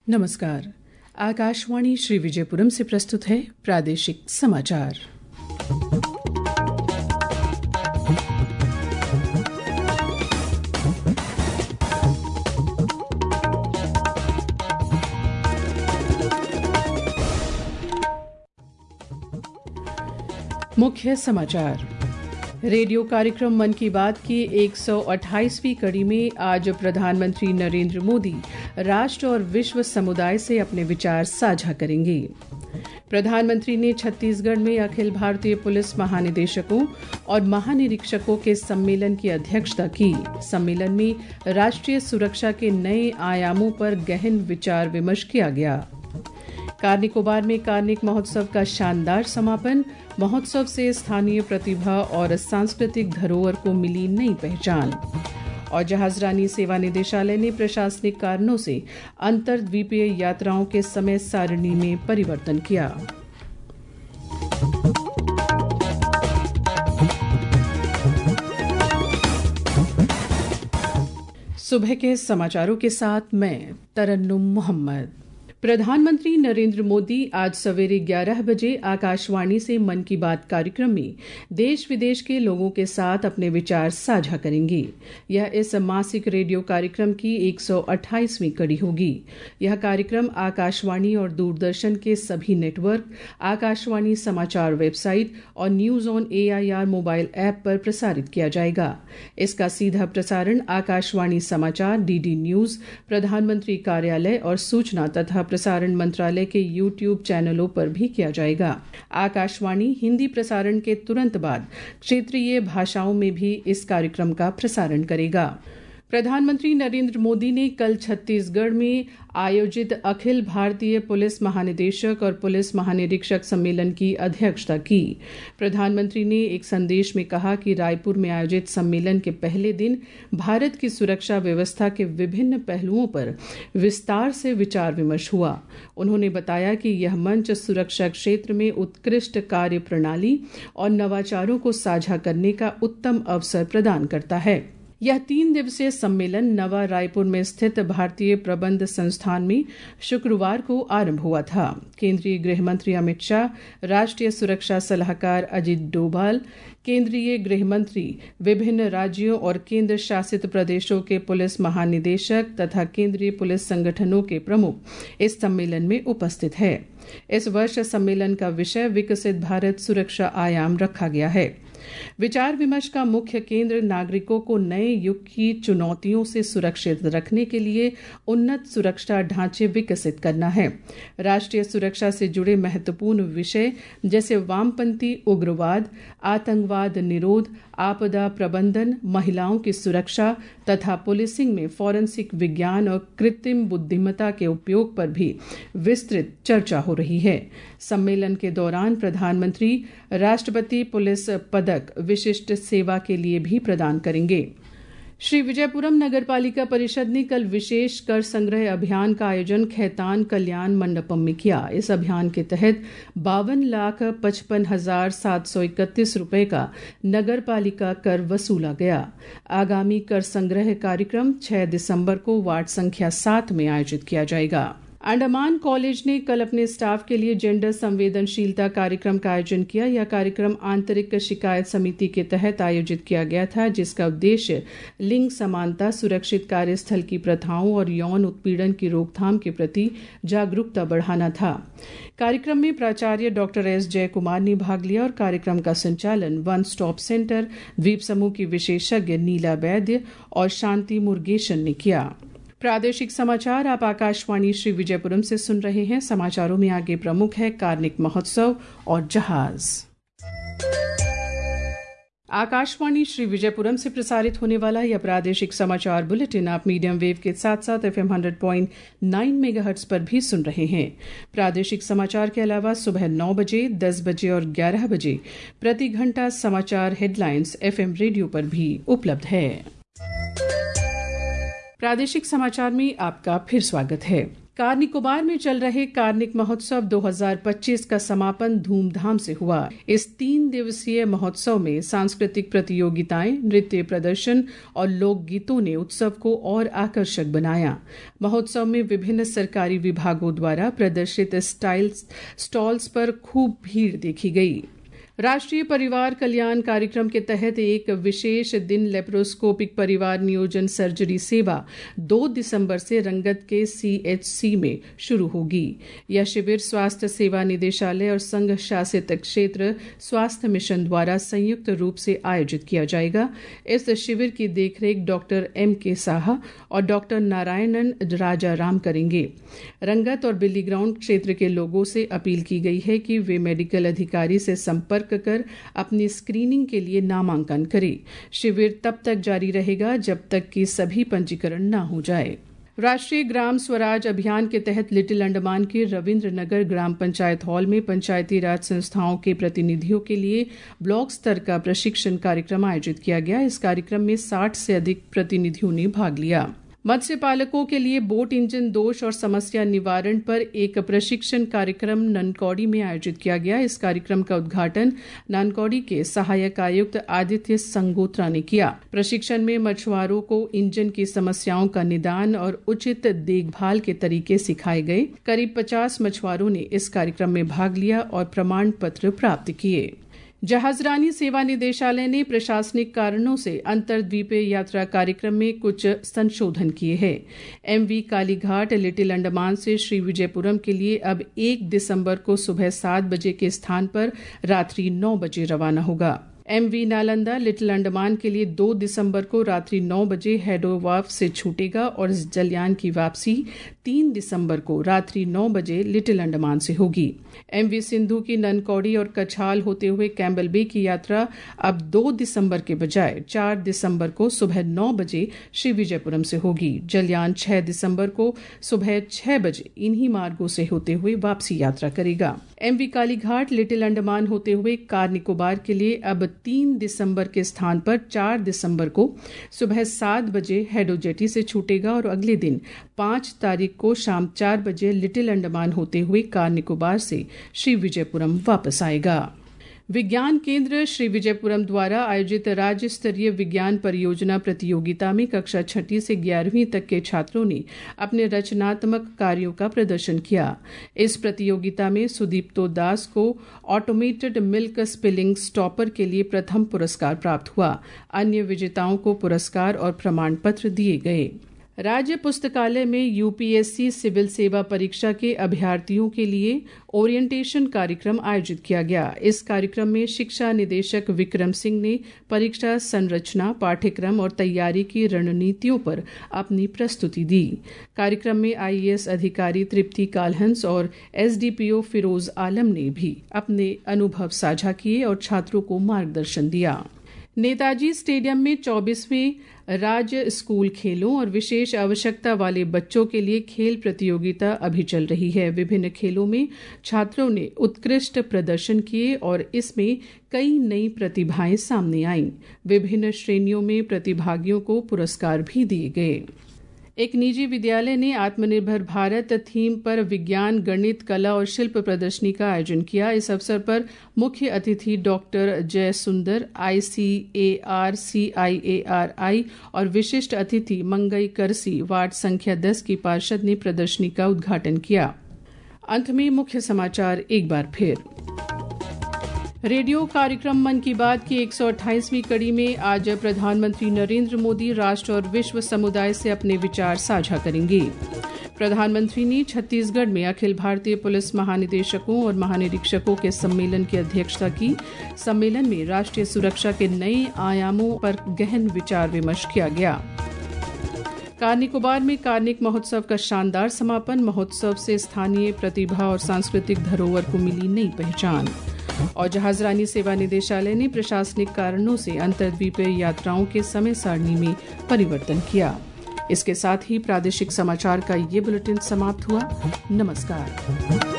नमस्कार। आकाशवाणी श्री विजयपुरम से प्रस्तुत है प्रादेशिक समाचार। मुख्य समाचार। रेडियो कार्यक्रम मन की बात की 128वीं कड़ी में आज प्रधानमंत्री नरेंद्र मोदी राष्ट्र और विश्व समुदाय से अपने विचार साझा करेंगे। प्रधानमंत्री ने छत्तीसगढ़ में अखिल भारतीय पुलिस महानिदेशकों और महानिरीक्षकों के सम्मेलन की अध्यक्षता की। सम्मेलन में राष्ट्रीय सुरक्षा के नए आयामों पर गहन विचार विमर्श किया गया। कार निकोबार में कार्निक महोत्सव का शानदार समापन। महोत्सव से स्थानीय प्रतिभा और सांस्कृतिक धरोहर को मिली नई पहचान। और जहाजरानी सेवा निदेशालय ने प्रशासनिक कारणों से अंतर्द्वीपीय यात्राओं के समय सारणी में परिवर्तन किया। सुबह के समाचारों के साथ मैं तरन्नुम मोहम्मद। प्रधानमंत्री नरेंद्र मोदी आज सवेरे 11 बजे आकाशवाणी से मन की बात कार्यक्रम में देश विदेश के लोगों के साथ अपने विचार साझा करेंगे। यह इस मासिक रेडियो कार्यक्रम की 128वीं कड़ी होगी। यह कार्यक्रम आकाशवाणी और दूरदर्शन के सभी नेटवर्क, आकाशवाणी समाचार वेबसाइट और news on AIR mobile app पर प्रसारित किया जाएगा। इसका सीधा प्रसारण आकाशवाणी समाचार, DD न्यूज, प्रधानमंत्री कार्यालय और सूचना तथा प्रसारण मंत्रालय के YouTube चैनलों पर भी किया जाएगा। आकाशवाणी हिंदी प्रसारण के तुरंत बाद क्षेत्रीय भाषाओं में भी इस कार्यक्रम का प्रसारण करेगा। प्रधानमंत्री नरेंद्र मोदी ने कल छत्तीसगढ़ में आयोजित अखिल भारतीय पुलिस महानिदेशक और पुलिस महानिरीक्षक सम्मेलन की अध्यक्षता की। प्रधानमंत्री ने एक संदेश में कहा कि रायपुर में आयोजित सम्मेलन के पहले दिन भारत की सुरक्षा व्यवस्था के विभिन्न पहलुओं पर विस्तार से विचार विमर्श हुआ। उन्होंने बताया कि यह मंच सुरक्षा क्षेत्र में उत्कृष्ट कार्य प्रणाली और नवाचारों को साझा करने का उत्तम अवसर प्रदान करता है। यह 3 दिवसीय सम्मेलन नवा रायपुर में स्थित भारतीय प्रबंध संस्थान में शुक्रवार को आरंभ हुआ था। केंद्रीय गृह मंत्री अमित शाह, राष्ट्रीय सुरक्षा सलाहकार अजित डोभाल, केंद्रीय गृह मंत्री, विभिन्न राज्यों और केंद्र शासित प्रदेशों के पुलिस महानिदेशक तथा केंद्रीय पुलिस संगठनों के प्रमुख इस सम्मेलन में उपस्थित है। इस वर्ष सम्मेलन का विषय विकसित भारत सुरक्षा आयाम रखा गया है। विचार विमर्श का मुख्य केंद्र नागरिकों को नए युग की चुनौतियों से सुरक्षित रखने के लिए उन्नत सुरक्षा ढांचे विकसित करना है। राष्ट्रीय सुरक्षा से जुड़े महत्वपूर्ण विषय जैसे वामपंथी उग्रवाद, आतंकवाद निरोध, आपदा प्रबंधन, महिलाओं की सुरक्षा तथा पुलिसिंग में फॉरेंसिक विज्ञान और कृत्रिम बुद्धिमत्ता के उपयोग पर भी विस्तृत चर्चा हो रही है। सम्मेलन के दौरान प्रधानमंत्री राष्ट्रपति पुलिस पदक विशिष्ट सेवा के लिए भी प्रदान करेंगे। श्री विजयपुरम नगरपालिका परिषद ने कल विशेष कर संग्रह अभियान का आयोजन खैतान कल्याण मंडपम में किया। इस अभियान के तहत 52,55,731 रुपए का नगरपालिका कर वसूला गया। आगामी कर संग्रह कार्यक्रम 6 दिसंबर को वार्ड संख्या 7 में आयोजित किया जाएगा। अंडमान कॉलेज ने कल अपने स्टाफ के लिए जेंडर संवेदनशीलता कार्यक्रम का आयोजन किया। यह कार्यक्रम आंतरिक शिकायत समिति के तहत आयोजित किया गया था, जिसका उद्देश्य लिंग समानता, सुरक्षित कार्यस्थल की प्रथाओं और यौन उत्पीड़न की रोकथाम के प्रति जागरूकता बढ़ाना था। कार्यक्रम में प्राचार्य डॉक्टर S जयकुमार ने भाग लिया और कार्यक्रम का संचालन वन स्टॉप सेंटर द्वीप समूह की विशेषज्ञ नीला वैद्य और शांति मुर्गेशन ने किया। प्रादेशिक समाचार आप आकाशवाणी श्री विजयपुरम से सुन रहे हैं। समाचारों में आगे प्रमुख है कार्निक महोत्सव और जहाज। आकाशवाणी श्री विजयपुरम से प्रसारित होने वाला यह प्रादेशिक समाचार बुलेटिन आप मीडियम वेव के साथ साथ FM 100.9 मेगाहर्ट्ज पर भी सुन रहे हैं। प्रादेशिक समाचार के अलावा सुबह 9 बजे, 10 बजे और 11 बजे प्रति घंटा समाचार हेडलाइंस FM रेडियो पर भी उपलब्ध है। प्रादेशिक समाचार में आपका फिर स्वागत है। कार निकोबार में चल रहे कार्निक महोत्सव 2025 का समापन धूमधाम से हुआ। इस 3 दिवसीय महोत्सव में सांस्कृतिक प्रतियोगिताएं, नृत्य प्रदर्शन और लोकगीतों ने उत्सव को और आकर्षक बनाया। महोत्सव में विभिन्न सरकारी विभागों द्वारा प्रदर्शित स्टॉल्स पर खूब भीड़ देखी गई। राष्ट्रीय परिवार कल्याण कार्यक्रम के तहत एक विशेष दिन लेप्रोस्कोपिक परिवार नियोजन सर्जरी सेवा 2 दिसंबर से रंगत के CHC में शुरू होगी। यह शिविर स्वास्थ्य सेवा निदेशालय और संघ शासित क्षेत्र स्वास्थ्य मिशन द्वारा संयुक्त रूप से आयोजित किया जाएगा। इस शिविर की देखरेख डॉक्टर MK साहा और डॉक्टर नारायणन राजाराम करेंगे। रंगत और बिल्ली ग्राउंड क्षेत्र के लोगों से अपील की गई है कि वे मेडिकल अधिकारी से संपर्क कर अपनी स्क्रीनिंग के लिए नामांकन करें। शिविर तब तक जारी रहेगा जब तक कि सभी पंजीकरण न हो जाए। राष्ट्रीय ग्राम स्वराज अभियान के तहत लिटिल अंडमान के रविंद्र नगर ग्राम पंचायत हॉल में पंचायती राज संस्थाओं के प्रतिनिधियों के लिए ब्लॉक स्तर का प्रशिक्षण कार्यक्रम आयोजित किया गया। इस कार्यक्रम में 60 से अधिक प्रतिनिधियों ने भाग लिया। मत्स्य पालकों के लिए बोट इंजन दोष और समस्या निवारण पर एक प्रशिक्षण कार्यक्रम ननकौड़ी में आयोजित किया गया। इस कार्यक्रम का उद्घाटन ननकौड़ी के सहायक आयुक्त आदित्य संगोत्रा ने किया। प्रशिक्षण में मछुआरों को इंजन की समस्याओं का निदान और उचित देखभाल के तरीके सिखाए गए। करीब 50 मछुआरों ने इस कार्यक्रम में भाग लिया और प्रमाण पत्र प्राप्त किए। जहाजरानी सेवा निदेशालय ने प्रशासनिक कारणों से अंतर्द्वीपीय यात्रा कार्यक्रम में कुछ संशोधन किए हैं। MV कालीघाट लिटिल अंडमान से श्री विजयपुरम के लिए अब 1 दिसंबर को सुबह 7 बजे के स्थान पर रात्रि 9 बजे रवाना होगा। MV नालंदा लिटिल अंडमान के लिए 2 दिसंबर को रात्रि 9 बजे हेडोवाफ से छूटेगा और इस जलयान की वापसी 3 दिसंबर को रात्रि 9 बजे लिटिल अंडमान से होगी। MV सिंधु की ननकौड़ी और कछाल होते हुए कैम्बल बे की यात्रा अब 2 दिसंबर के बजाय 4 दिसंबर को सुबह 9 बजे श्री विजयपुरम से होगी। जलयान 6 दिसंबर को सुबह 6 बजे इन्हीं मार्गों से होते हुए वापसी यात्रा करेगा। MV कालीघाट लिटिल अंडमान होते हुए कार निकोबार के लिए अब 3 दिसंबर के स्थान पर 4 दिसंबर को सुबह 7 बजे हेडो जेटी से छूटेगा और अगले दिन 5 तारीख को शाम 4 बजे लिटिल अंडमान होते हुए कार निकोबार से श्री विजयपुरम वापस आएगा। विज्ञान केंद्र श्री विजयपुरम द्वारा आयोजित राज्य स्तरीय विज्ञान परियोजना प्रतियोगिता में कक्षा 6 से 11वीं तक के छात्रों ने अपने रचनात्मक कार्यों का प्रदर्शन किया। इस प्रतियोगिता में सुदीप्तो दास को ऑटोमेटेड मिल्क स्पिलिंग स्टॉपर के लिए प्रथम पुरस्कार प्राप्त हुआ। अन्य विजेताओं को पुरस्कार और प्रमाण पत्र दिए गए। राज्य पुस्तकालय में UPSC सिविल सेवा परीक्षा के अभ्यर्थियों के लिए ओरिएंटेशन कार्यक्रम आयोजित किया गया। इस कार्यक्रम में शिक्षा निदेशक विक्रम सिंह ने परीक्षा संरचना, पाठ्यक्रम और तैयारी की रणनीतियों पर अपनी प्रस्तुति दी। कार्यक्रम में IAS अधिकारी तृप्ति कालहंस और SDPO फिरोज आलम ने भी अपने अनुभव साझा किए और छात्रों को मार्गदर्शन दिया। नेताजी स्टेडियम में 24वें राज्य स्कूल खेलों और विशेष आवश्यकता वाले बच्चों के लिए खेल प्रतियोगिता अभी चल रही है। विभिन्न खेलों में छात्रों ने उत्कृष्ट प्रदर्शन किए और इसमें कई नई प्रतिभाएं सामने आईं। विभिन्न श्रेणियों में प्रतिभागियों को पुरस्कार भी दिए गए। एक निजी विद्यालय ने आत्मनिर्भर भारत थीम पर विज्ञान, गणित, कला और शिल्प प्रदर्शनी का आयोजन किया। इस अवसर पर मुख्य अतिथि डॉक्टर जय सुंदर, ICAR, CIARI और विशिष्ट अतिथि मंगई करसी वार्ड संख्या 10 की पार्षद ने प्रदर्शनी का उद्घाटन किया। अंत में मुख्य समाचार एक बार फिर। रेडियो कार्यक्रम मन की बात की 128वीं कड़ी में आज प्रधानमंत्री नरेंद्र मोदी राष्ट्र और विश्व समुदाय से अपने विचार साझा करेंगे। प्रधानमंत्री ने छत्तीसगढ़ में अखिल भारतीय पुलिस महानिदेशकों और महानिरीक्षकों के सम्मेलन की अध्यक्षता की। सम्मेलन में राष्ट्रीय सुरक्षा के नए आयामों पर गहन विचार विमर्श किया गया। कार निकोबार में कार्निक महोत्सव का शानदार समापन। महोत्सव से स्थानीय प्रतिभा और सांस्कृतिक धरोहर को मिली नई पहचान। और जहाजरानी सेवा निदेशालय ने प्रशासनिक कारणों से अंतर्द्वीपीय यात्राओं के समय सारणी में परिवर्तन किया। इसके साथ ही प्रादेशिक समाचार का ये बुलेटिन समाप्त हुआ। नमस्कार।